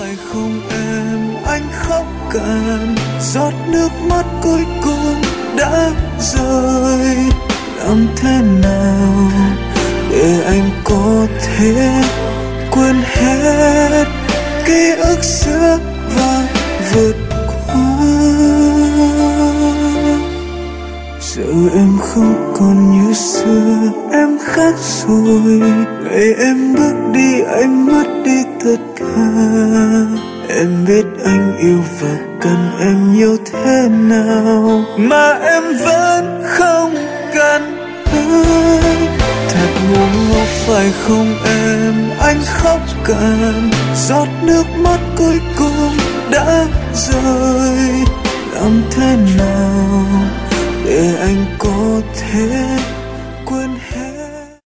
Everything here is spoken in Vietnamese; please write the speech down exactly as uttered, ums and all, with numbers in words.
phải không em? Anh khóc cạn giọt nước mắt cuối cùng đã rơi. Làm thế nào để anh có thể quên hết ký ức xưa và vượt qua? Giờ em không còn như xưa, em khác rồi. Ngày em bước đi anh mất đi tất cả. Em biết anh yêu và cần em nhiều thế nào, mà em vẫn không cần anh. Thật ngu ngốc phải không em? Anh khóc cạn giọt nước mắt cuối cùng đã rơi. Làm thế nào để anh có thể quên